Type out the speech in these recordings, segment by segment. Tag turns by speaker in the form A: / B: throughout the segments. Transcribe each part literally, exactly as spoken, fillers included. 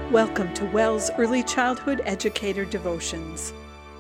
A: Welcome to WELS Early Childhood Educator Devotions.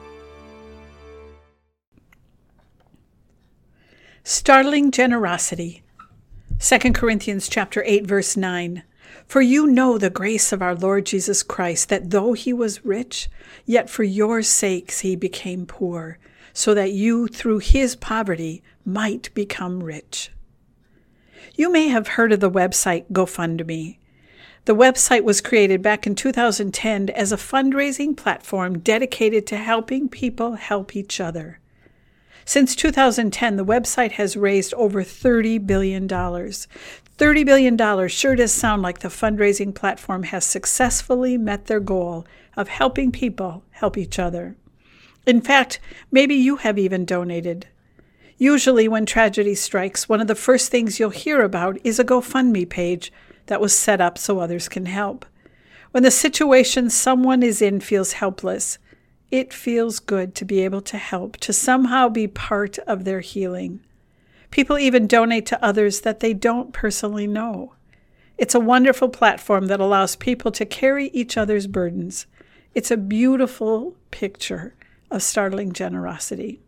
A: Startling generosity. Second Corinthians chapter eight, verse nine. For you know the grace of our Lord Jesus Christ, that though he was rich, yet for your sakes he became poor, so that you through his poverty might become rich. You may have heard of the website GoFundMe. The website was created back in two thousand ten as a fundraising platform dedicated to helping people help each other. Since two thousand ten, the website has raised over thirty billion dollars. thirty billion dollars sure does sound like the fundraising platform has successfully met their goal of helping people help each other. In fact, maybe you have even donated. Usually when tragedy strikes, one of the first things you'll hear about is a GoFundMe page that was set up so others can help. When the situation someone is in feels helpless, it feels good to be able to help, to somehow be part of their healing. People even donate to others that they don't personally know. It's a wonderful platform that allows people to carry each other's burdens. It's a beautiful picture of startling generosity.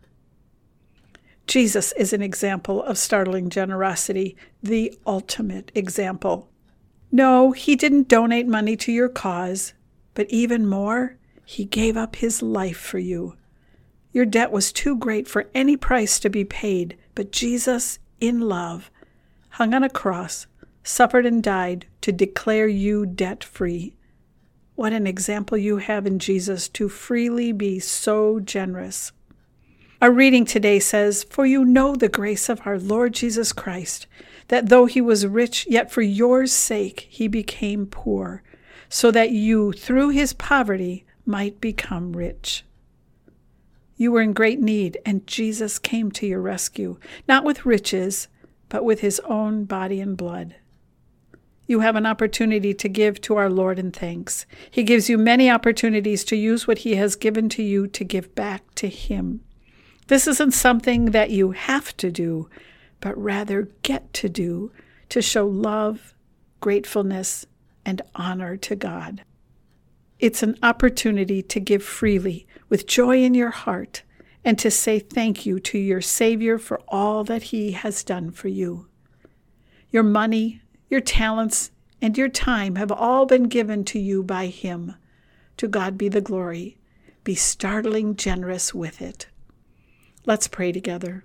A: Jesus is an example of startling generosity, the ultimate example. No, he didn't donate money to your cause, but even more, he gave up his life for you. Your debt was too great for any price to be paid, but Jesus, in love, hung on a cross, suffered and died to declare you debt-free. What an example you have in Jesus to freely be so generous. Our reading today says, For you know the grace of our Lord Jesus Christ, that though he was rich, yet for your sake he became poor, so that you, through his poverty, might become rich. You were in great need, and Jesus came to your rescue, not with riches, but with his own body and blood. You have an opportunity to give to our Lord in thanks. He gives you many opportunities to use what he has given to you to give back to him. This isn't something that you have to do, but rather get to do to show love, gratefulness, and honor to God. It's an opportunity to give freely with joy in your heart and to say thank you to your Savior for all that he has done for you. Your money, your talents, and your time have all been given to you by him. To God be the glory. Be startling generous with it. Let's pray together.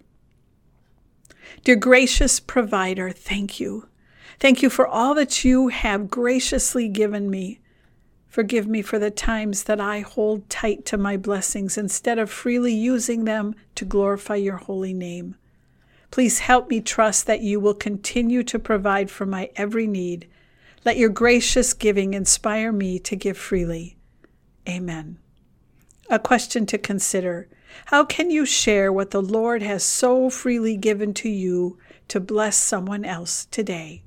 A: Dear gracious provider, thank you. Thank you for all that you have graciously given me. Forgive me for the times that I hold tight to my blessings instead of freely using them to glorify your holy name. Please help me trust that you will continue to provide for my every need. Let your gracious giving inspire me to give freely. Amen. A question to consider. How can you share what the Lord has so freely given to you to bless someone else today?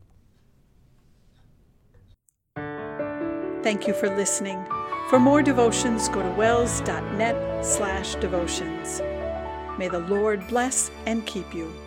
A: Thank you for listening. For more devotions, go to wells dot net slash devotions. May the Lord bless and keep you.